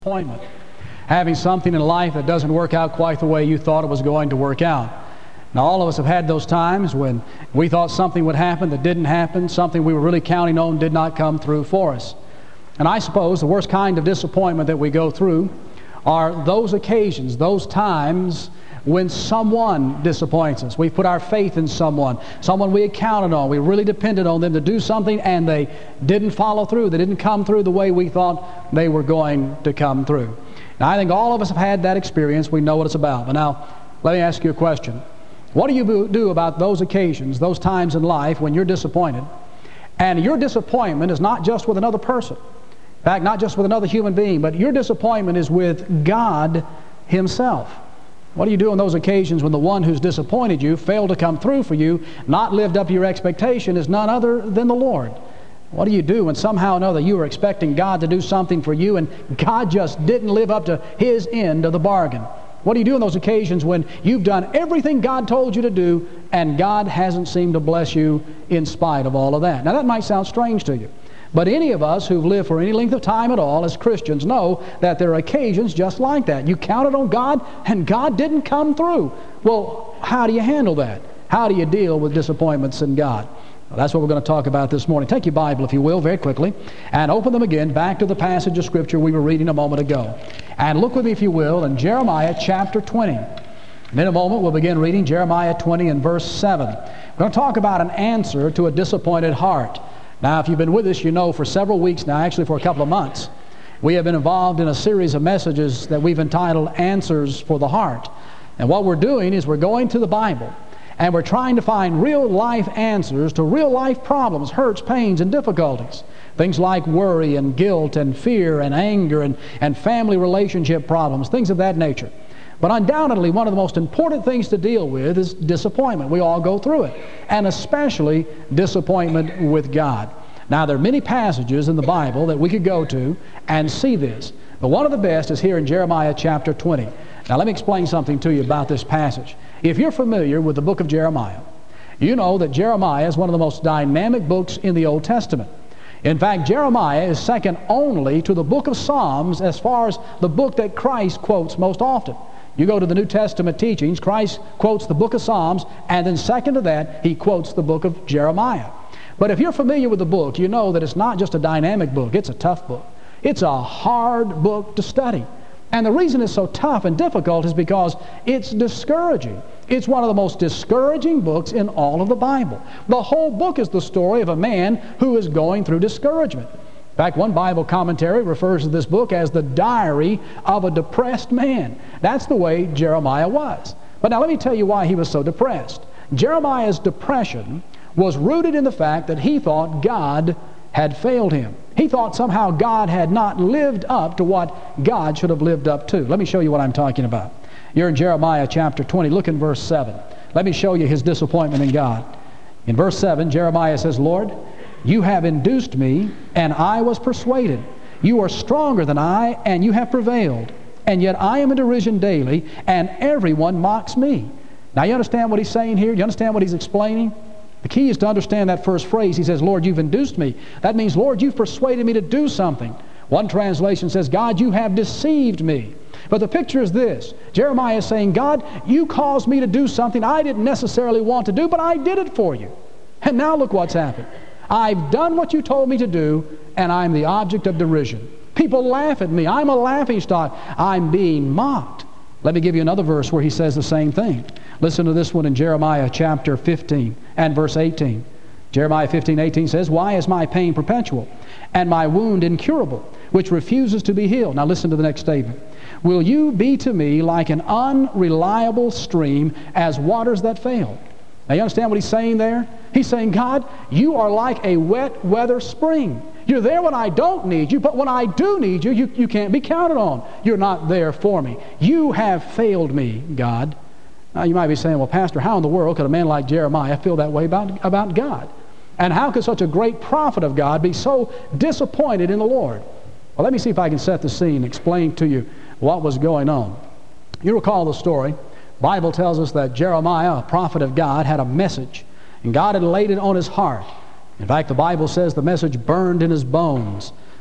disappointment. Having something in life that doesn't work out quite the way you thought it was going to work out. Now, all of us have had those times when we thought something would happen that didn't happen, something we were really counting on did not come through for us. And I suppose the worst kind of disappointment that we go through are those occasions, those times when someone disappoints us. We put our faith in someone we had counted on. We really depended on them to do something, and they didn't follow through. They didn't come through the way we thought they were going to come through. Now, I think all of us have had that experience. We know what it's about. But now, let me ask you a question. What do you do about those occasions, those times in life when you're disappointed, and your disappointment is not just with another person, in fact, not just with another human being, but your disappointment is with God Himself? What do you do on those occasions when the one who's disappointed you, failed to come through for you, not lived up to your expectation, is none other than the Lord? What do you do when somehow or another you were expecting God to do something for you and God just didn't live up to His end of the bargain? What do you do on those occasions when you've done everything God told you to do and God hasn't seemed to bless you in spite of all of that? Now, that might sound strange to you. But any of us who've lived for any length of time at all as Christians know that there are occasions just like that. You counted on God and God didn't come through. Well, how do you handle that? How do you deal with disappointments in God? Well, that's what we're going to talk about this morning. Take your Bible, if you will, very quickly, and open them again back to the passage of Scripture we were reading a moment ago. And look with me, if you will, in Jeremiah chapter 20. And in a moment, we'll begin reading Jeremiah 20 and verse 7. We're going to talk about an answer to a disappointed heart. Now, if you've been with us, you know for several weeks now, actually for a couple of months, we have been involved in a series of messages that we've entitled Answers for the Heart. And what we're doing is we're going to the Bible, and we're trying to find real-life answers to real-life problems, hurts, pains, and difficulties. Things like worry and guilt and fear and anger and family relationship problems, things of that nature. But undoubtedly, one of the most important things to deal with is disappointment. We all go through it, and especially disappointment with God. Now, there are many passages in the Bible that we could go to and see this, but one of the best is here in Jeremiah chapter 20. Now, let me explain something to you about this passage. If you're familiar with the book of Jeremiah, you know that Jeremiah is one of the most dynamic books in the Old Testament. In fact, Jeremiah is second only to the book of Psalms as far as the book that Christ quotes most often. You go to the New Testament teachings, Christ quotes the book of Psalms, and then second to that, He quotes the book of Jeremiah. But if you're familiar with the book, you know that it's not just a dynamic book, it's a tough book. It's a hard book to study. And the reason it's so tough and difficult is because it's discouraging. It's one of the most discouraging books in all of the Bible. The whole book is the story of a man who is going through discouragement. In fact, one Bible commentary refers to this book as the diary of a depressed man. That's the way Jeremiah was. But now let me tell you why he was so depressed. Jeremiah's depression was rooted in the fact that he thought God had failed him. He thought somehow God had not lived up to what God should have lived up to. Let me show you what I'm talking about. You're in Jeremiah chapter 20. Look in verse 7. Let me show you his disappointment in God. In verse 7, Jeremiah says, Lord, you have induced me, and I was persuaded. You are stronger than I, and you have prevailed. And yet I am in derision daily, and everyone mocks me. Now you understand what he's saying here? You understand what he's explaining? The key is to understand that first phrase. He says, Lord, you've induced me. That means, Lord, you've persuaded me to do something. One translation says, God, you have deceived me. But the picture is this. Jeremiah is saying, God, you caused me to do something I didn't necessarily want to do, but I did it for you. And now look what's happened. I've done what you told me to do, and I'm the object of derision. People laugh at me. I'm a laughingstock. I'm being mocked. Let me give you another verse where he says the same thing. Listen to this one in Jeremiah chapter 15 and verse 18. Jeremiah 15:18 says, Why is my pain perpetual, and my wound incurable, which refuses to be healed? Now listen to the next statement. Will you be to me like an unreliable stream as waters that fail? Now you understand what he's saying there? He's saying, God, you are like a wet weather spring. You're there when I don't need you, but when I do need you, you can't be counted on. You're not there for me. You have failed me, God. Now you might be saying, well, Pastor, how in the world could a man like Jeremiah feel that way about God? And how could such a great prophet of God be so disappointed in the Lord? Well, let me see if I can set the scene, explain to you what was going on. You recall the story. The Bible tells us that Jeremiah, a prophet of God, had a message, and God had laid it on his heart. In fact, the Bible says the message burned in his bones.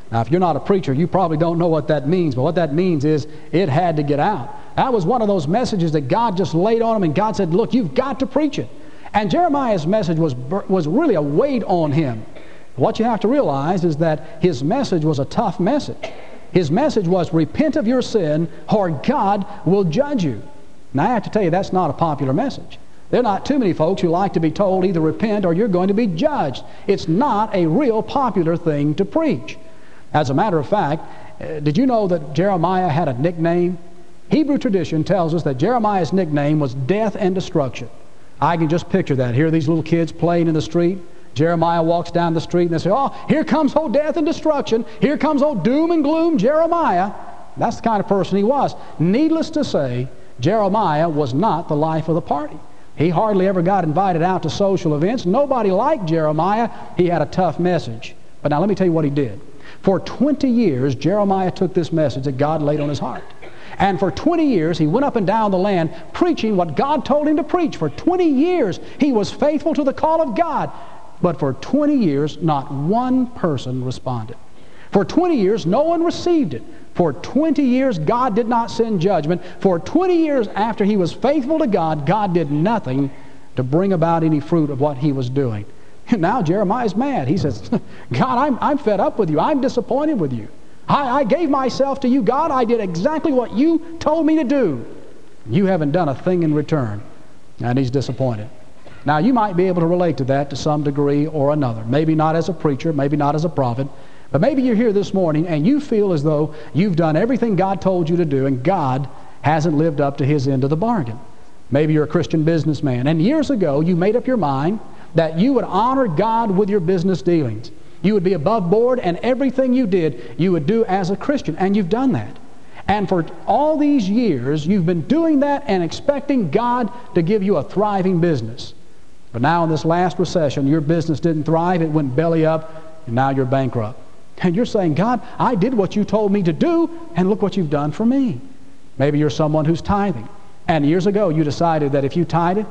Now, if you're not a preacher, you probably don't know what that means, but what that means is it had to get out. That was one of those messages that God just laid on him, and God said, look, you've got to preach it. And Jeremiah's message was really a weight on him. What you have to realize is that his message was a tough message. His message was, repent of your sin, or God will judge you. Now, I have to tell you, that's not a popular message. There are not too many folks who like to be told either repent or you're going to be judged. It's not a real popular thing to preach. As a matter of fact, did you know that Jeremiah had a nickname? Hebrew tradition tells us that Jeremiah's nickname was Death and Destruction. I can just picture that. Here are these little kids playing in the street. Jeremiah walks down the street and they say, oh, here comes old death and destruction. Here comes old doom and gloom Jeremiah. That's the kind of person he was. Needless to say, Jeremiah was not the life of the party. He hardly ever got invited out to social events. Nobody liked Jeremiah. He had a tough message. But now let me tell you what he did. For 20 years, Jeremiah took this message that God laid on his heart. And for 20 years, he went up and down the land preaching what God told him to preach. For 20 years, he was faithful to the call of God. But for 20 years, not one person responded. For 20 years, no one received it. For 20 years, God did not send judgment. For 20 years after he was faithful to God, God did nothing to bring about any fruit of what he was doing. And now Jeremiah's mad. He says, God, I'm fed up with you. I'm disappointed with you. I gave myself to you, God. I did exactly what you told me to do. You haven't done a thing in return. And he's disappointed. Now, you might be able to relate to that to some degree or another. Maybe not as a preacher, maybe not as a prophet, but maybe you're here this morning and you feel as though you've done everything God told you to do and God hasn't lived up to his end of the bargain. Maybe you're a Christian businessman, and years ago you made up your mind that you would honor God with your business dealings. You would be above board, and everything you did, you would do as a Christian, and you've done that. And for all these years, you've been doing that and expecting God to give you a thriving business. But now in this last recession, your business didn't thrive, it went belly up, and now you're bankrupt. And you're saying, God, I did what you told me to do, and look what you've done for me. Maybe you're someone who's tithing. And years ago, you decided that if you tithe,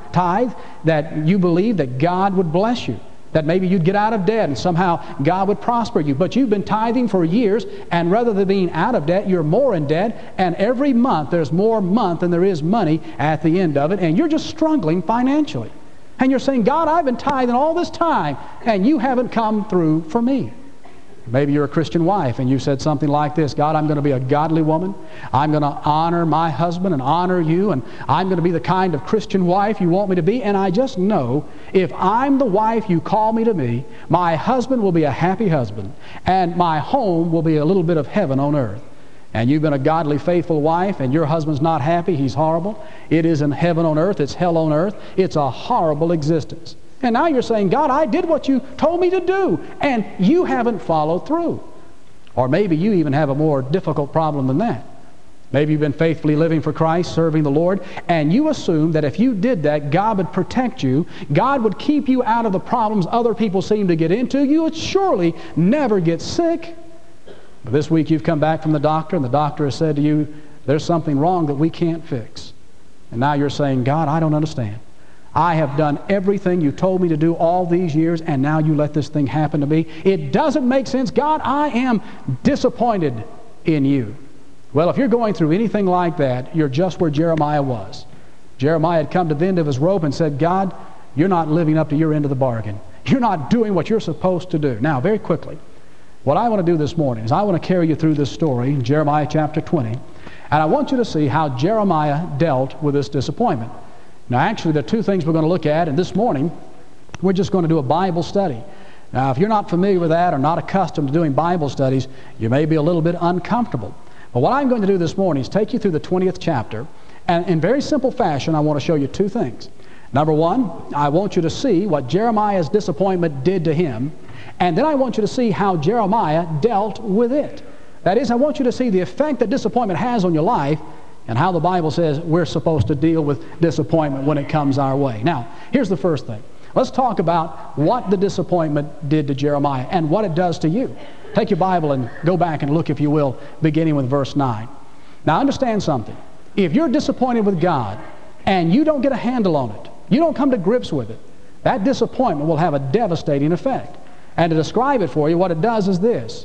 that you believed that God would bless you, that maybe you'd get out of debt and somehow God would prosper you. But you've been tithing for years, and rather than being out of debt, you're more in debt, and every month there's more month than there is money at the end of it, and you're just struggling financially. And you're saying, God, I've been tithing all this time, and you haven't come through for me. Maybe you're a Christian wife and you said something like this, God, I'm going to be a godly woman. I'm going to honor my husband and honor you, and I'm going to be the kind of Christian wife you want me to be, and I just know if I'm the wife you call me to be, my husband will be a happy husband, and my home will be a little bit of heaven on earth. And you've been a godly, faithful wife, and your husband's not happy, he's horrible. It isn't heaven on earth, it's hell on earth. It's a horrible existence. And now you're saying, God, I did what you told me to do, and you haven't followed through. Or maybe you even have a more difficult problem than that. Maybe you've been faithfully living for Christ, serving the Lord, and you assume that if you did that, God would protect you, God would keep you out of the problems other people seem to get into. You would surely never get sick. But this week you've come back from the doctor, and the doctor has said to you, there's something wrong that we can't fix. And now you're saying, God, I don't understand. I have done everything you told me to do all these years, and now you let this thing happen to me. It doesn't make sense. God, I am disappointed in you. Well, if you're going through anything like that, you're just where Jeremiah was. Jeremiah had come to the end of his rope and said, God, you're not living up to your end of the bargain. You're not doing what you're supposed to do. Now, very quickly, what I want to do this morning is I want to carry you through this story, Jeremiah chapter 20, and I want you to see how Jeremiah dealt with this disappointment. Now, actually, there are two things we're going to look at, and this morning, we're just going to do a Bible study. Now, if you're not familiar with that or not accustomed to doing Bible studies, you may be a little bit uncomfortable. But what I'm going to do this morning is take you through the 20th chapter, and in very simple fashion, I want to show you two things. Number one, I want you to see what Jeremiah's disappointment did to him, and then I want you to see how Jeremiah dealt with it. That is, I want you to see the effect that disappointment has on your life, and how the Bible says we're supposed to deal with disappointment when it comes our way. Now, here's the first thing. Let's talk about what the disappointment did to Jeremiah and what it does to you. Take your Bible and go back and look, if you will, beginning with verse 9. Now, understand something. If you're disappointed with God and you don't get a handle on it, you don't come to grips with it, that disappointment will have a devastating effect. And to describe it for you, what it does is this.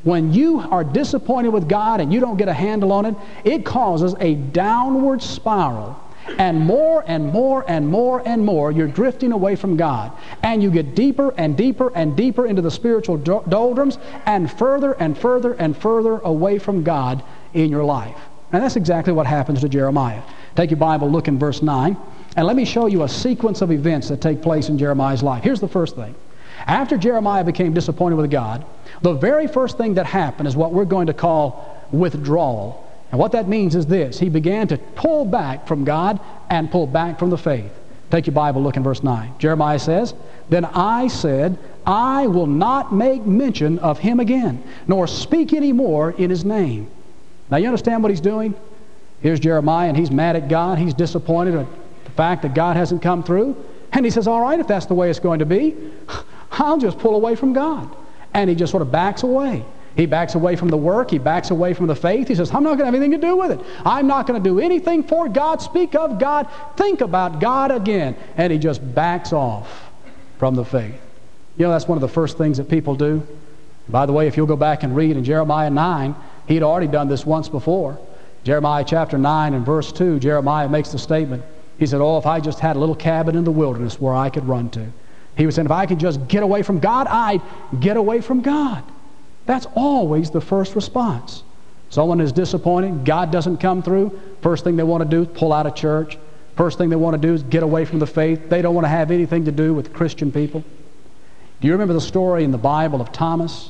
When you are disappointed with God and you don't get a handle on it, it causes a downward spiral. And more and more and more and more, you're drifting away from God. And you get deeper and deeper and deeper into the spiritual doldrums and further and further and further away from God in your life. And that's exactly what happens to Jeremiah. Take your Bible, look in verse 9, and let me show you a sequence of events that take place in Jeremiah's life. Here's the first thing. After Jeremiah became disappointed with God, the very first thing that happened is what we're going to call withdrawal. And what that means is this. He began to pull back from God and pull back from the faith. Take your Bible, look in verse 9. Jeremiah says, "Then I said, I will not make mention of him again, nor speak any more in his name." Now you understand what he's doing? Here's Jeremiah, and he's mad at God. He's disappointed at the fact that God hasn't come through. And he says, all right, if that's the way it's going to be, I'll just pull away from God. And he just sort of backs away. He backs away from the work. He backs away from the faith. He says, I'm not going to have anything to do with it. I'm not going to do anything for God, speak of God, think about God again. And he just backs off from the faith. You know, that's one of the first things that people do. By the way, if you'll go back and read in Jeremiah 9, he'd already done this once before. Jeremiah chapter 9 and verse 2, Jeremiah makes the statement. He said, oh, if I just had a little cabin in the wilderness where I could run to. He was saying, if I could just get away from God, I'd get away from God. That's always the first response. Someone is disappointed, God doesn't come through. First thing they want to do is pull out of church. First thing they want to do is get away from the faith. They don't want to have anything to do with Christian people. Do you remember the story in the Bible of Thomas?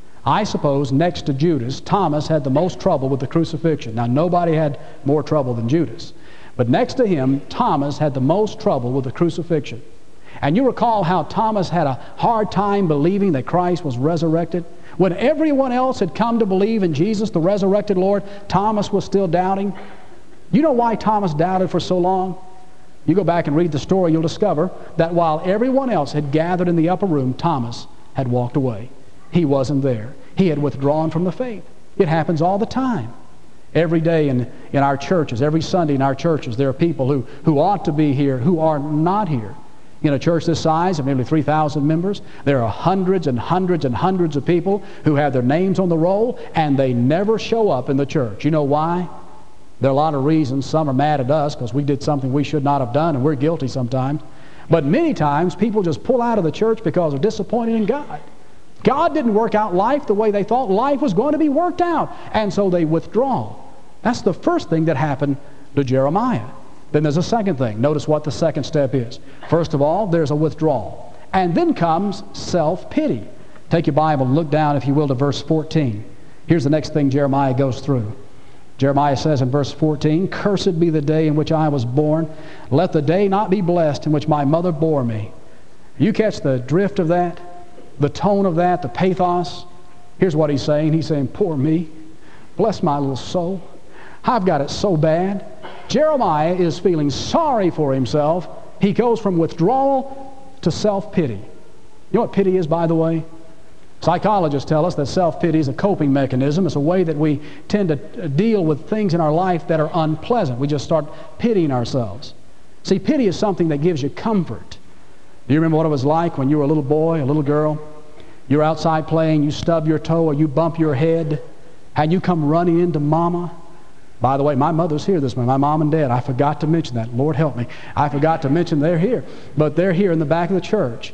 I suppose next to Judas, Thomas had the most trouble with the crucifixion. Now, nobody had more trouble than Judas. But next to him, Thomas had the most trouble with the crucifixion. And you recall how Thomas had a hard time believing that Christ was resurrected? When everyone else had come to believe in Jesus, the resurrected Lord, Thomas was still doubting. You know why Thomas doubted for so long? You go back and read the story, you'll discover that while everyone else had gathered in the upper room, Thomas had walked away. He wasn't there. He had withdrawn from the faith. It happens all the time. Every day in our churches, every Sunday in our churches, there are people who ought to be here who are not here. In a church this size of nearly 3,000 members, there are hundreds and hundreds and hundreds of people who have their names on the roll and they never show up in the church. You know why? There are a lot of reasons. Some are mad at us because we did something we should not have done, and we're guilty sometimes. But many times people just pull out of the church because they're disappointed in God. God didn't work out life the way they thought life was going to be worked out, and so they withdraw. That's the first thing that happened to Jeremiah. Then there's a second thing. Notice what the second step is. First of all, there's a withdrawal. And then comes self-pity. Take your Bible and look down, if you will, to verse 14. Here's the next thing Jeremiah goes through. Jeremiah says in verse 14, "Cursed be the day in which I was born. Let the day not be blessed in which my mother bore me." You catch the drift of that? The tone of that, the pathos? Here's what he's saying. He's saying, poor me. Bless my little soul. I've got it so bad. Jeremiah is feeling sorry for himself. He goes from withdrawal to self-pity. You know what pity is, by the way? Psychologists tell us that self-pity is a coping mechanism. It's a way that we tend to deal with things in our life that are unpleasant. We just start pitying ourselves. See, pity is something that gives you comfort. Do you remember what it was like when you were a little boy, a little girl? You're outside playing, you stub your toe or you bump your head, and you come running into Mama. By the way, my mother's here this morning, my mom and dad. I forgot to mention that. Lord help me. I forgot to mention they're here. But they're here in the back of the church.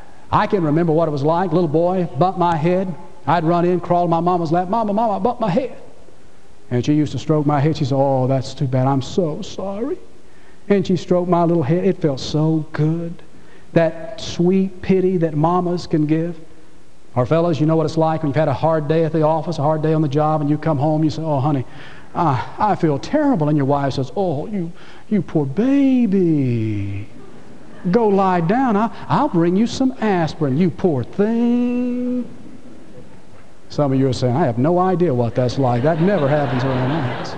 I can remember what it was like. Little boy, bumped my head. I'd run in, crawl in my mama's lap. Mama, I bumped my head. And she used to stroke my head. She said, oh, that's too bad. I'm so sorry. And she stroked my little head. It felt so good. That sweet pity that mamas can give. Or fellas, you know what it's like when you've had a hard day at the office, a hard day on the job, and you come home, you say, oh, honey, I feel terrible. And your wife says, oh, you poor baby. Go lie down. I'll bring you some aspirin, you poor thing. Some of you are saying, I have no idea what that's like. That never happens around my house.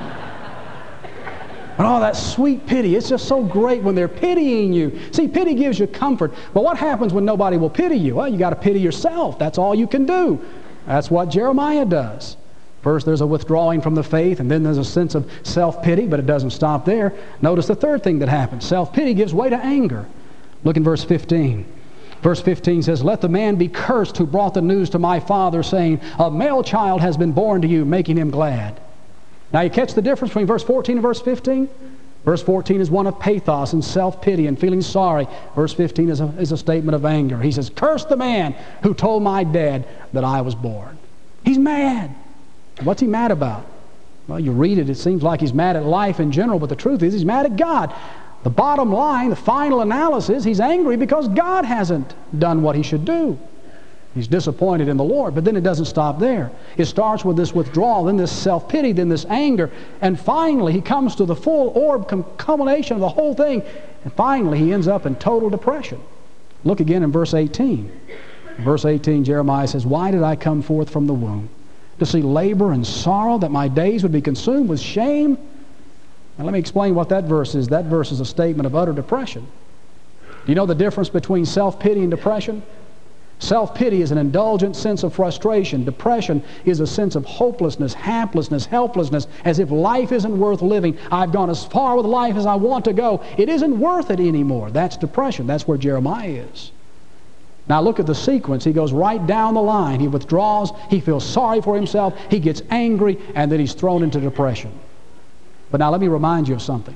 And all that sweet pity, it's just so great when they're pitying you. See, pity gives you comfort. But what happens when nobody will pity you? Well, you got to pity yourself. That's all you can do. That's what Jeremiah does. First, there's a withdrawing from the faith, and then there's a sense of self-pity, but it doesn't stop there. Notice the third thing that happens. Self-pity gives way to anger. Look in verse 15. Verse 15 says, "Let the man be cursed who brought the news to my father, saying, a male child has been born to you, making him glad." Now you catch the difference between verse 14 and verse 15? Verse 14 is one of pathos and self-pity and feeling sorry. Verse 15 is a statement of anger. He says, "Curse the man who told my dad that I was born." He's mad. What's he mad about? Well, you read it, it seems like he's mad at life in general, but the truth is he's mad at God. The bottom line, the final analysis, he's angry because God hasn't done what he should do. He's disappointed in the Lord. But then it doesn't stop there. It starts with this withdrawal, then this self-pity, then this anger, and finally he comes to the full culmination of the whole thing, and finally he ends up in total depression. Look again in verse 18. In verse 18, Jeremiah says, "Why did I come forth from the womb? To see labor and sorrow, that my days would be consumed with shame?" Now let me explain what that verse is. That verse is a statement of utter depression. Do you know the difference between self-pity and depression? Self-pity is an indulgent sense of frustration. Depression is a sense of hopelessness, haplessness, helplessness, as if life isn't worth living. I've gone as far with life as I want to go. It isn't worth it anymore. That's depression. That's where Jeremiah is. Now look at the sequence. He goes right down the line. He withdraws. He feels sorry for himself. He gets angry, and then he's thrown into depression. But now let me remind you of something.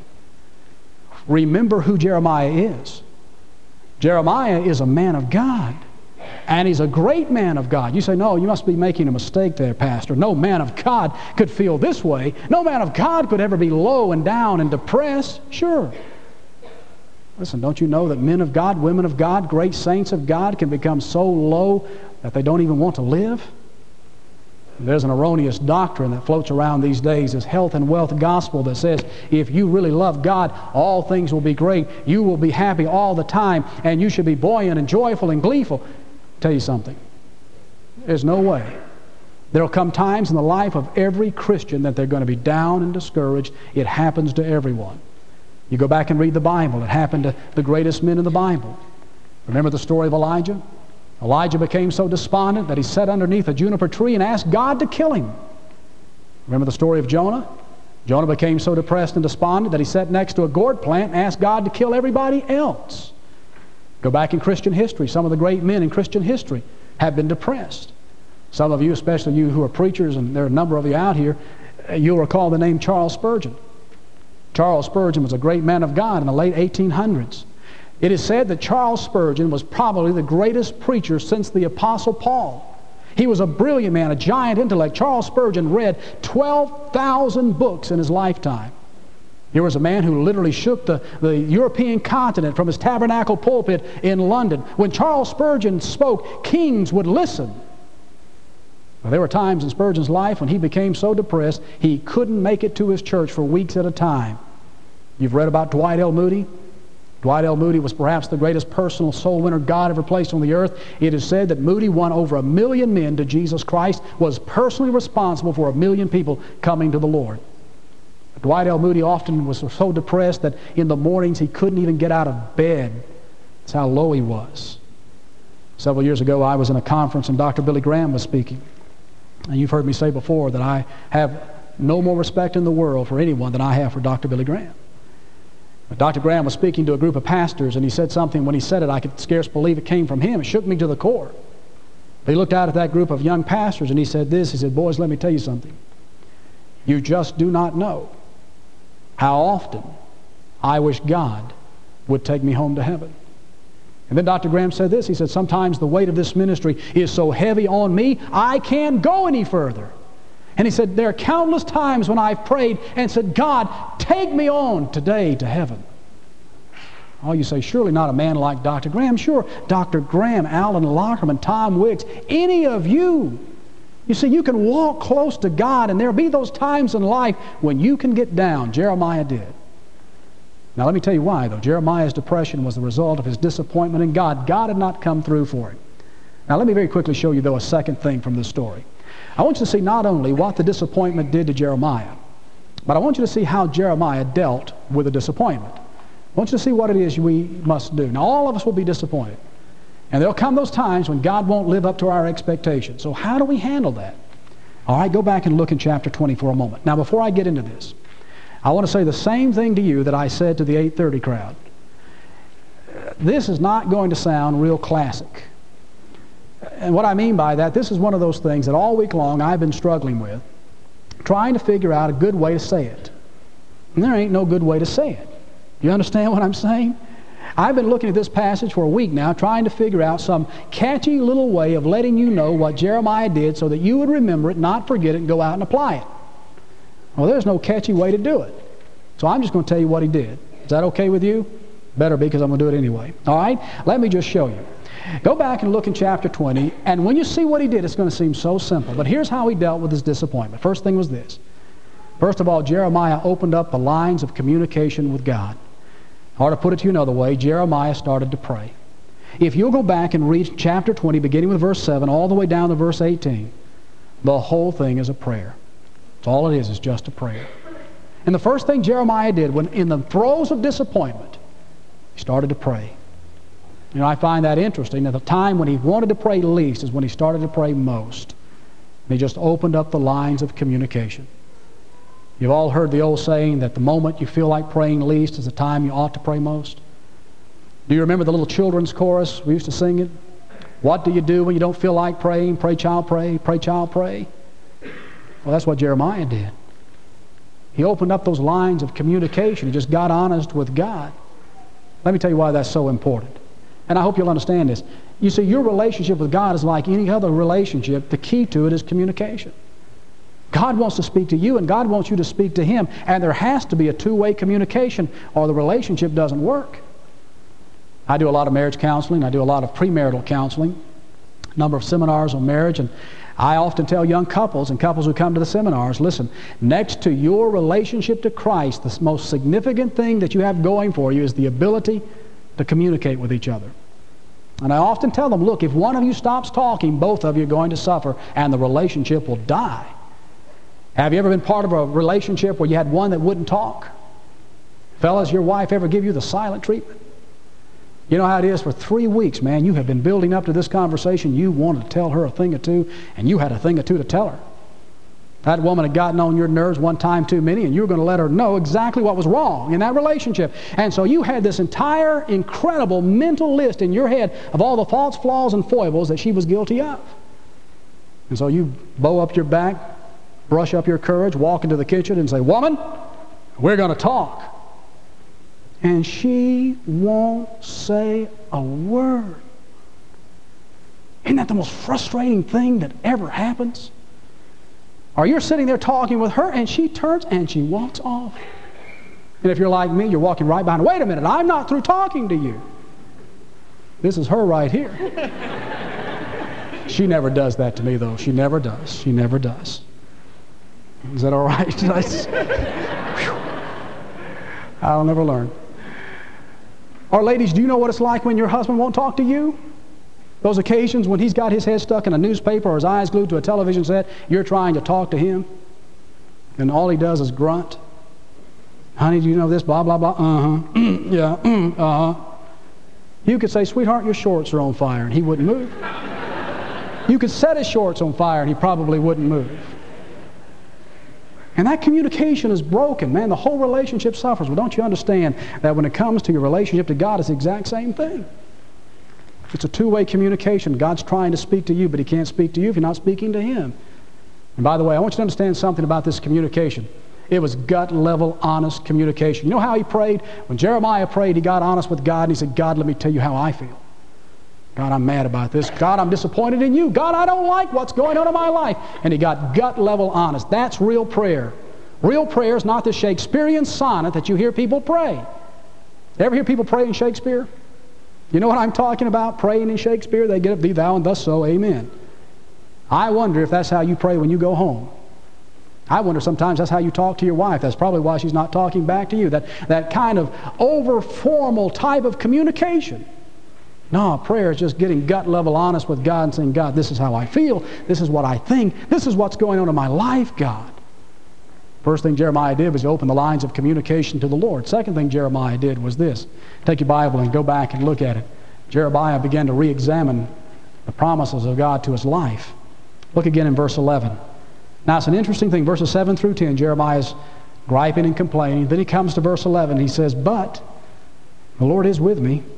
Remember who Jeremiah is. Jeremiah is a man of God. And he's a great man of God. You say, "No, you must be making a mistake there, Pastor. No man of God could feel this way. No man of God could ever be low and down and depressed." Sure. Listen, don't you know that men of God, women of God, great saints of God can become so low that they don't even want to live? There's an erroneous doctrine that floats around these days, this health and wealth gospel that says if you really love God, all things will be great. You will be happy all the time, and you should be buoyant and joyful and gleeful. Tell you something. There's no way. There will come times in the life of every Christian that they're going to be down and discouraged. It happens to everyone. You go back and read the Bible. It happened to the greatest men in the Bible. Remember the story of Elijah? Elijah became so despondent that he sat underneath a juniper tree and asked God to kill him. Remember the story of Jonah? Jonah became so depressed and despondent that he sat next to a gourd plant and asked God to kill everybody else. Go back in Christian history. Some of the great men in Christian history have been depressed. Some of you, especially you who are preachers, and there are a number of you out here, you'll recall the name Charles Spurgeon. Charles Spurgeon was a great man of God in the late 1800s. It is said that Charles Spurgeon was probably the greatest preacher since the Apostle Paul. He was a brilliant man, a giant intellect. Charles Spurgeon read 12,000 books in his lifetime. Here was a man who literally shook the European continent from his tabernacle pulpit in London. When Charles Spurgeon spoke, kings would listen. Well, there were times in Spurgeon's life when he became so depressed he couldn't make it to his church for weeks at a time. You've read about Dwight L. Moody? Dwight L. Moody was perhaps the greatest personal soul winner God ever placed on the earth. It is said that Moody won over 1 million men to Jesus Christ, was personally responsible for 1 million people coming to the Lord. Dwight L. Moody often was so depressed that in the mornings he couldn't even get out of bed. That's how low he was. Several years ago I was in a conference and Dr. Billy Graham was speaking. And you've heard me say before that I have no more respect in the world for anyone than I have for Dr. Billy Graham. But Dr. Graham was speaking to a group of pastors, and he said something. When he said it, I could scarce believe it came from him. It shook me to the core. He looked out at that group of young pastors and he said this. He said, "Boys, let me tell you something. You just do not know how often I wish God would take me home to heaven." And then Dr. Graham said this. He said, "Sometimes the weight of this ministry is so heavy on me, I can't go any further." And he said, "There are countless times when I've prayed and said, 'God, take me on today to heaven.'" Oh, you say, surely not a man like Dr. Graham. Sure, Dr. Graham, Alan Lockerman, Tom Wicks, any of you. You see, you can walk close to God, and there'll be those times in life when you can get down. Jeremiah did. Now let me tell you why, though. Jeremiah's depression was the result of his disappointment in God. God had not come through for him. Now let me very quickly show you, though, a second thing from this story. I want you to see not only what the disappointment did to Jeremiah, but I want you to see how Jeremiah dealt with the disappointment. I want you to see what it is we must do. Now all of us will be disappointed. And there'll come those times when God won't live up to our expectations. So how do we handle that? All right, go back and look in chapter 20 for a moment. Now before I get into this, I want to say the same thing to you that I said to the 8:30 crowd. this is not going to sound real classic. And what I mean by that, this is one of those things that all week long I've been struggling with, trying to figure out a good way to say it. And there ain't no good way to say it. You understand what I'm saying? I've been looking at this passage for a week now, trying to figure out some catchy little way of letting you know what Jeremiah did so that you would remember it, not forget it, and go out and apply it. Well, there's no catchy way to do it. So I'm just going to tell you what he did. Is that okay with you? Better be, because I'm going to do it anyway. All right? Let me just show you. Go back and look in chapter 20, and when you see what he did, it's going to seem so simple. But here's how he dealt with his disappointment. First thing was this. First of all, Jeremiah opened up the lines of communication with God. Or to put it to you another way, Jeremiah started to pray. If you'll go back and read chapter 20, beginning with verse 7, all the way down to verse 18, the whole thing is a prayer. That's all it is just a prayer. And the first thing Jeremiah did, when in the throes of disappointment, he started to pray. You know, I find that interesting. At the time when he wanted to pray least is when he started to pray most. And he just opened up the lines of communication. You've all heard the old saying that the moment you feel like praying least is the time you ought to pray most. Do you remember the little children's chorus? We used to sing it. What do you do when you don't feel like praying? Pray, child, pray. Pray, child, pray. Well, that's what Jeremiah did. He opened up those lines of communication. He just got honest with God. Let me tell you why that's so important. And I hope you'll understand this. You see, your relationship with God is like any other relationship. The key to it is communication. God wants to speak to you, and God wants you to speak to Him. And there has to be a two-way communication, or the relationship doesn't work. I do a lot of marriage counseling. I do a lot of premarital counseling, a number of seminars on marriage. And I often tell young couples and couples who come to the seminars, listen, next to your relationship to Christ, the most significant thing that you have going for you is the ability to communicate with each other. And I often tell them, look, if one of you stops talking, both of you are going to suffer, and the relationship will die. Have you ever been part of a relationship where you had one that wouldn't talk? Fellas, your wife ever give you the silent treatment? You know how it is for 3 weeks, man. You have been building up to this conversation. You wanted to tell her a thing or two, and you had a thing or two to tell her. That woman had gotten on your nerves one time too many, and you were going to let her know exactly what was wrong in that relationship. And so you had this entire incredible mental list in your head of all the faults, flaws, and foibles that she was guilty of. And so you bow up your back, brush up your courage, walk into the kitchen and say, woman, we're going to talk. And she won't say a word. Isn't that the most frustrating thing that ever happens? Or you're sitting there talking with her and she turns and she walks off. And if you're like me, you're walking right behind her. Wait a minute, I'm not through talking to you. This is her right here. She never does that to me, though. She never does. She never does. Is that all right? I'll never learn. Or ladies, do you know what it's like when your husband won't talk to you? Those occasions when he's got his head stuck in a newspaper or his eyes glued to a television set, you're trying to talk to him, and all he does is grunt. Honey, do you know this? Blah, blah, blah. Uh-huh. Yeah. Uh-huh. You could say, sweetheart, your shorts are on fire, and he wouldn't move. You could set his shorts on fire, and he probably wouldn't move. And that communication is broken, man. The whole relationship suffers. Well, don't you understand that when it comes to your relationship to God, it's the exact same thing? It's a two-way communication. God's trying to speak to you, but He can't speak to you if you're not speaking to Him. And by the way, I want you to understand something about this communication. It was gut-level, honest communication. You know how he prayed? When Jeremiah prayed, he got honest with God, and he said, God, let me tell you how I feel. God, I'm mad about this. God, I'm disappointed in you. God, I don't like what's going on in my life. And he got gut-level honest. That's real prayer. Real prayer is not the Shakespearean sonnet that you hear people pray. Ever hear people pray in Shakespeare? You know what I'm talking about? Praying in Shakespeare, they get up, thee, thou, and thus so, amen. I wonder if that's how you pray when you go home. I wonder sometimes that's how you talk to your wife. That's probably why she's not talking back to you. That kind of over-formal type of communication. No, prayer is just getting gut-level honest with God and saying, God, this is how I feel. This is what I think. This is what's going on in my life, God. First thing Jeremiah did was he opened the lines of communication to the Lord. Second thing Jeremiah did was this. Take your Bible and go back and look at it. Jeremiah began to re-examine the promises of God to his life. Look again in verse 11. Now, it's an interesting thing. Verses 7 through 10, Jeremiah's griping and complaining. Then he comes to verse 11. He says, but the Lord is with me.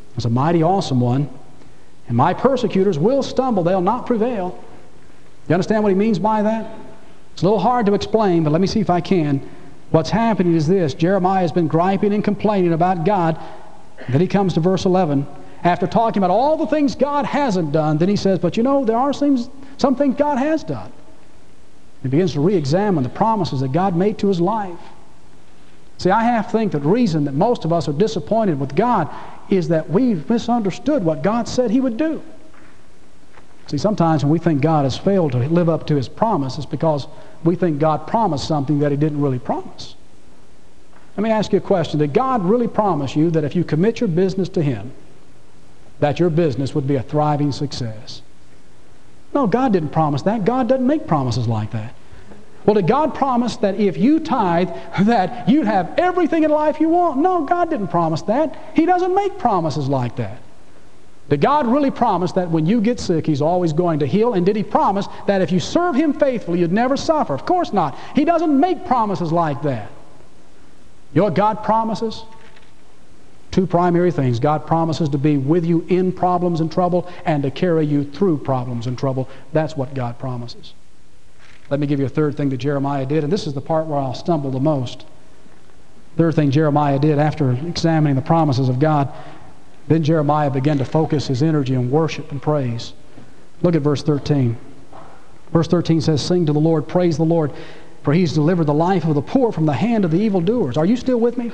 is a mighty awesome one, and my persecutors will stumble, they'll not prevail. You understand what he means by that? It's a little hard to explain, but let me see if I can. What's happening is this: Jeremiah has been griping and complaining about God. Then he comes to verse 11. After talking about all the things God hasn't done, then he says, but you know, there are some things God has done. He begins to re-examine the promises that God made to his life. See, I have to think that the reason that most of us are disappointed with God is that we've misunderstood what God said he would do. See, sometimes when we think God has failed to live up to his promise, it's because we think God promised something that he didn't really promise. Let me ask you a question. Did God really promise you that if you commit your business to him, that your business would be a thriving success? No, God didn't promise that. God doesn't make promises like that. Well, did God promise that if you tithe, that you'd have everything in life you want? No, God didn't promise that. He doesn't make promises like that. Did God really promise that when you get sick, he's always going to heal? And did he promise that if you serve him faithfully, you'd never suffer? Of course not. He doesn't make promises like that. You know what God promises? Two primary things. God promises to be with you in problems and trouble and to carry you through problems and trouble. That's what God promises. Let me give you a third thing that Jeremiah did, and this is the part where I'll stumble the most. Third thing Jeremiah did after examining the promises of God, then Jeremiah began to focus his energy on worship and praise. Look at verse 13. Verse 13 says, sing to the Lord, praise the Lord, for he's delivered the life of the poor from the hand of the evildoers. Are you still with me?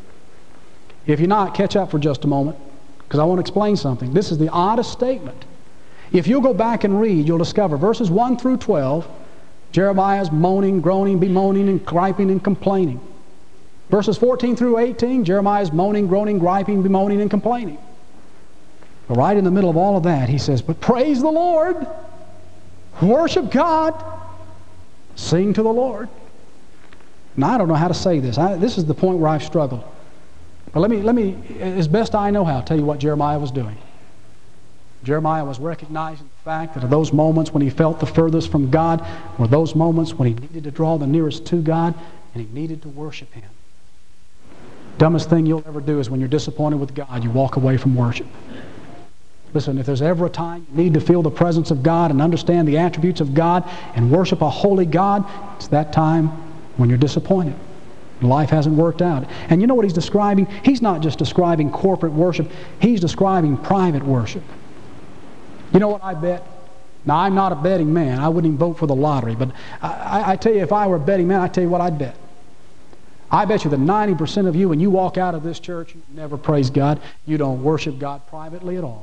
If you're not, catch up for just a moment, because I want to explain something. This is the oddest statement. If you'll go back and read, you'll discover verses 1 through 12, Jeremiah's moaning, groaning, bemoaning, and griping and complaining. Verses 14 through 18, Jeremiah's moaning, groaning, griping, bemoaning, and complaining. But right in the middle of all of that, he says, but praise the Lord, worship God, sing to the Lord. Now, I don't know how to say this. This is the point where I've struggled. But let me, as best I know how, tell you what Jeremiah was doing. Jeremiah was recognizing the fact that those moments when he felt the furthest from God were those moments when he needed to draw the nearest to God and he needed to worship him. Dumbest thing you'll ever do is when you're disappointed with God, you walk away from worship. Listen, if there's ever a time you need to feel the presence of God and understand the attributes of God and worship a holy God, it's that time when you're disappointed. Life hasn't worked out. And you know what he's describing? He's not just describing corporate worship. He's describing private worship. You know what I bet? Now, I'm not a betting man. I wouldn't even vote for the lottery. But I tell you, if I were a betting man, I'd tell you what I'd bet. I bet you that 90% of you, when you walk out of this church, you never praise God. You don't worship God privately at all.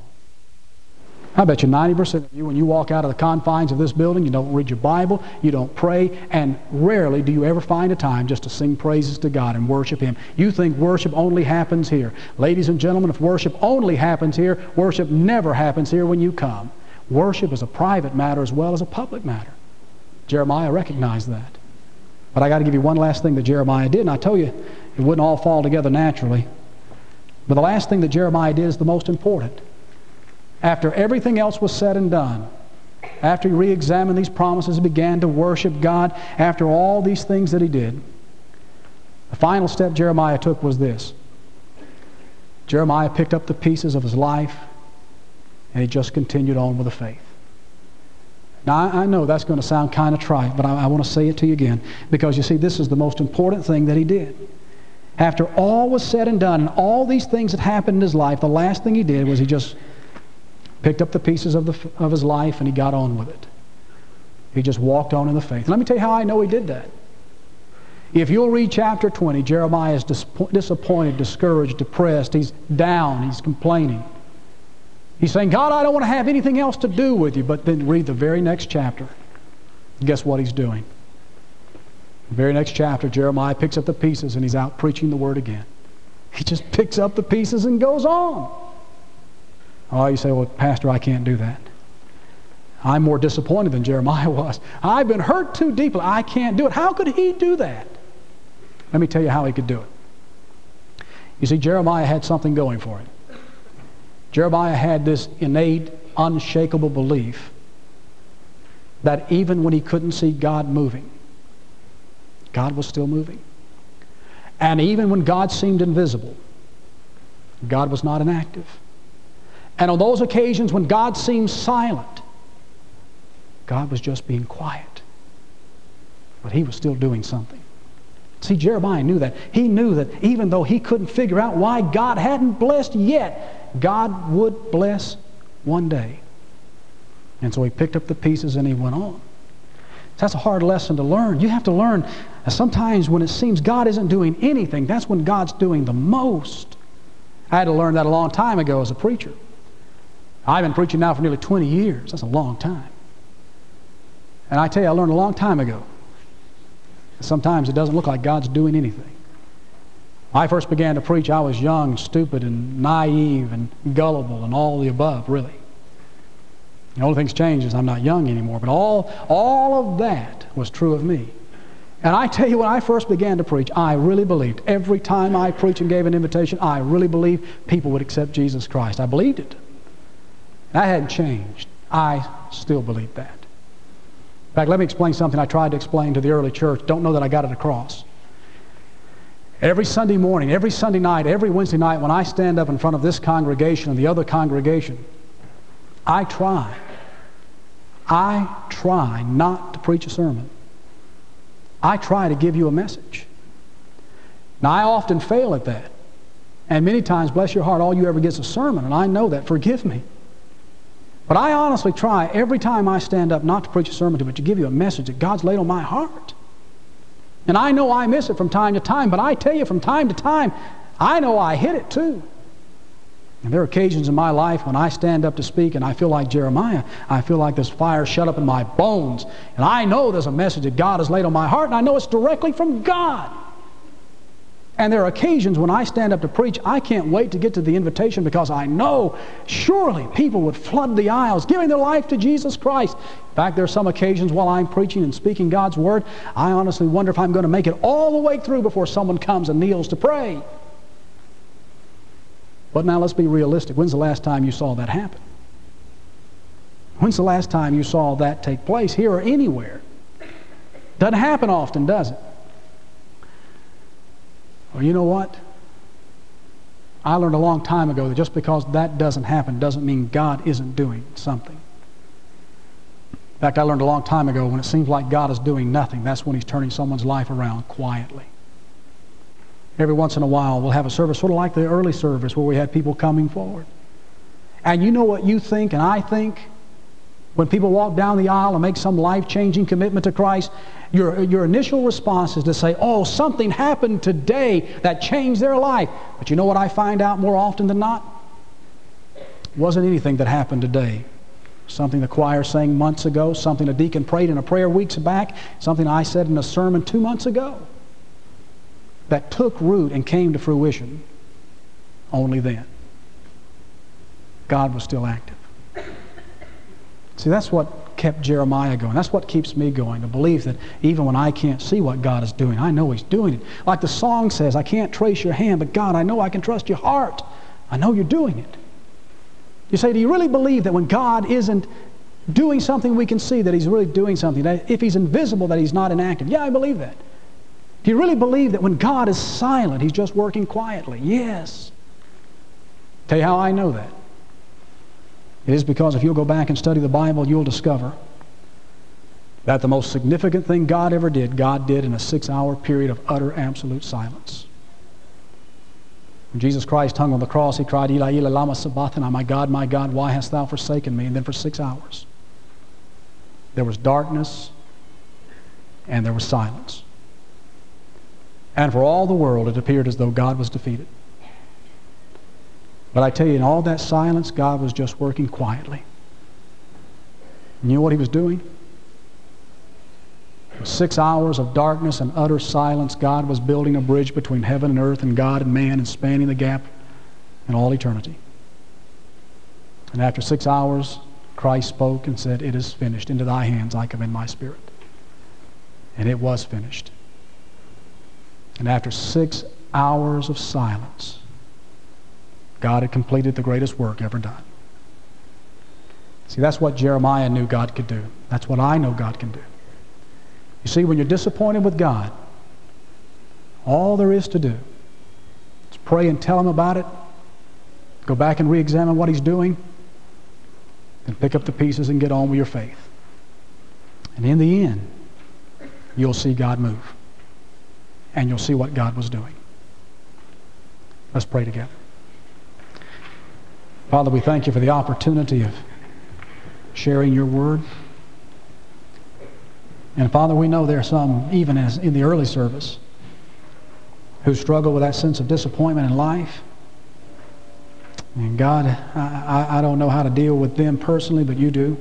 I bet you 90% of you, when you walk out of the confines of this building, you don't read your Bible, you don't pray, and rarely do you ever find a time just to sing praises to God and worship him. You think worship only happens here. Ladies and gentlemen, if worship only happens here, worship never happens here when you come. Worship is a private matter as well as a public matter. Jeremiah recognized that. But I got to give you one last thing that Jeremiah did, and I told you it wouldn't all fall together naturally. But the last thing that Jeremiah did is the most important. After everything else was said and done, after he re-examined these promises and began to worship God, after all these things that he did, the final step Jeremiah took was this. Jeremiah picked up the pieces of his life and he just continued on with the faith. Now, I know that's going to sound kind of trite, but I want to say it to you again, because you see, this is the most important thing that he did. After all was said and done, and all these things that happened in his life, the last thing he did was he just picked up the pieces of his life and he got on with it. He just walked on in the faith. And let me tell you how I know he did that. If you'll read chapter 20, Jeremiah is disappointed, discouraged, depressed. He's down. He's complaining. He's saying, God, I don't want to have anything else to do with you. But then read the very next chapter. And guess what he's doing? The very next chapter, Jeremiah picks up the pieces and he's out preaching the word again. He just picks up the pieces and goes on. Oh, you say, well, Pastor, I can't do that. I'm more disappointed than Jeremiah was. I've been hurt too deeply. I can't do it. How could he do that? Let me tell you how he could do it. You see, Jeremiah had something going for him. Jeremiah had this innate, unshakable belief that even when he couldn't see God moving, God was still moving. And even when God seemed invisible, God was not inactive. And on those occasions when God seemed silent, God was just being quiet. But He was still doing something. See, Jeremiah knew that. He knew that even though he couldn't figure out why God hadn't blessed yet, God would bless one day. And so he picked up the pieces and he went on. That's a hard lesson to learn. You have to learn that sometimes when it seems God isn't doing anything, that's when God's doing the most. I had to learn that a long time ago as a preacher. I've been preaching now for nearly 20 years. That's a long time. And I tell you, I learned a long time ago. Sometimes it doesn't look like God's doing anything. When I first began to preach, I was young and stupid and naive and gullible and all the above, really. The only thing's changed is I'm not young anymore, but all of that was true of me. And I tell you, when I first began to preach, I really believed. Every time I preached and gave an invitation, I really believed people would accept Jesus Christ. I believed it. That hadn't changed. I still believe that. In fact, let me explain something I tried to explain to the early church. Don't know that I got it across. Every Sunday morning, every Sunday night, every Wednesday night, when I stand up in front of this congregation and the other congregation, I try not to preach a sermon. I try to give you a message. Now, I often fail at that. And many times, bless your heart, all you ever get is a sermon, and I know that. Forgive me. But I honestly try every time I stand up not to preach a sermon to, but to give you a message that God's laid on my heart. And I know I miss it from time to time, but I tell you, from time to time, I know I hit it too. And there are occasions in my life when I stand up to speak and I feel like Jeremiah. I feel like there's fire shut up in my bones. And I know there's a message that God has laid on my heart, and I know it's directly from God. And there are occasions when I stand up to preach, I can't wait to get to the invitation because I know surely people would flood the aisles, giving their life to Jesus Christ. In fact, there are some occasions while I'm preaching and speaking God's Word, I honestly wonder if I'm going to make it all the way through before someone comes and kneels to pray. But now let's be realistic. When's the last time you saw that happen? When's the last time you saw that take place here or anywhere? Doesn't happen often, does it? Well, you know what? I learned a long time ago that just because that doesn't happen doesn't mean God isn't doing something. In fact, I learned a long time ago when it seems like God is doing nothing, that's when He's turning someone's life around quietly. Every once in a while, we'll have a service sort of like the early service where we had people coming forward. And you know what you think and I think? When people walk down the aisle and make some life-changing commitment to Christ, your initial response is to say, oh, something happened today that changed their life. But you know what I find out more often than not? It wasn't anything that happened today. Something the choir sang months ago, something a deacon prayed in a prayer weeks back, something I said in a sermon 2 months ago that took root and came to fruition only then. God was still active. See, that's what kept Jeremiah going. That's what keeps me going, the belief that even when I can't see what God is doing, I know He's doing it. Like the song says, I can't trace your hand, but God, I know I can trust your heart. I know you're doing it. You say, do you really believe that when God isn't doing something we can see, that He's really doing something? That if He's invisible, that He's not inactive? Yeah, I believe that. Do you really believe that when God is silent, He's just working quietly? Yes. Tell you how I know that. It is because if you'll go back and study the Bible, you'll discover that the most significant thing God ever did, God did in a 6-hour period of utter, absolute silence. When Jesus Christ hung on the cross, He cried, Eli, Eli, lama sabachthani, my God, why hast thou forsaken me? And then for 6 hours, there was darkness and there was silence. And for all the world, it appeared as though God was defeated. But I tell you, in all that silence, God was just working quietly. And you know what He was doing? In 6 hours of darkness and utter silence, God was building a bridge between heaven and earth and God and man and spanning the gap in all eternity. And after 6 hours, Christ spoke and said, it is finished. Into thy hands I commend my spirit. And it was finished. And after 6 hours of silence, God had completed the greatest work ever done. See, that's what Jeremiah knew God could do. That's what I know God can do. You see, when you're disappointed with God, all there is to do is pray and tell Him about it Go back and re-examine what he's doing, and pick up the pieces and get on with your faith. And in the end, you'll see God move. And you'll see what God was doing. Let's pray together. Father, we thank you for the opportunity of sharing your word. And Father, we know there are some, even as in the early service, who struggle with that sense of disappointment in life. And God, I don't know how to deal with them personally, but you do.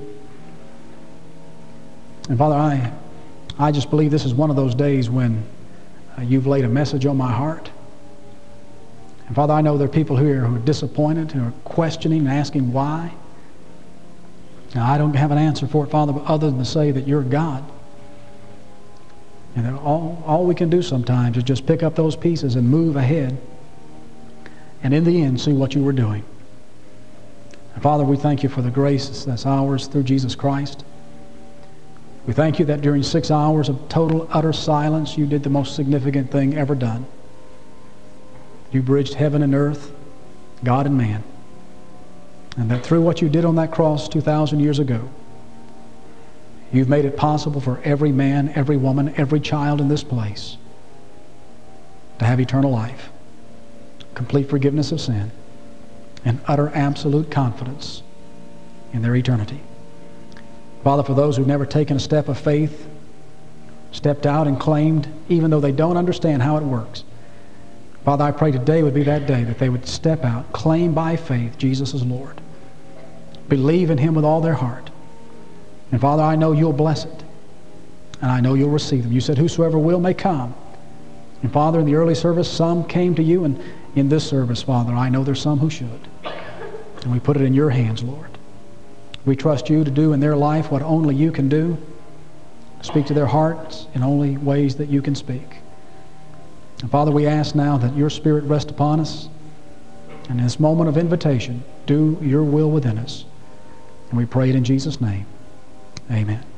And Father, I just believe this is one of those days when you've laid a message on my heart. And Father, I know there are people here who are disappointed, who are questioning and asking why. Now, I don't have an answer for it, Father, other than to say that you're God. And that all we can do sometimes is just pick up those pieces and move ahead. And in the end, see what you were doing. And Father, we thank you for the grace that's ours through Jesus Christ. We thank you that during 6 hours of total, utter silence, you did the most significant thing ever done. You bridged heaven and earth, God and man. And that through what you did on that cross 2,000 years ago, you've made it possible for every man, every woman, every child in this place to have eternal life, complete forgiveness of sin, and utter absolute confidence in their eternity. Father, for those who've never taken a step of faith, stepped out and claimed, even though they don't understand how it works, Father, I pray today would be that day that they would step out, claim by faith Jesus is Lord, believe in him with all their heart. And Father, I know you'll bless it, and I know you'll receive them. You said whosoever will may come. And Father, in the early service, some came to you, and in this service, Father, I know there's some who should. And we put it in your hands, Lord. We trust you to do in their life what only you can do. Speak to their hearts in only ways that you can speak. And Father, we ask now that your Spirit rest upon us. And in this moment of invitation, do your will within us. And we pray it in Jesus' name. Amen.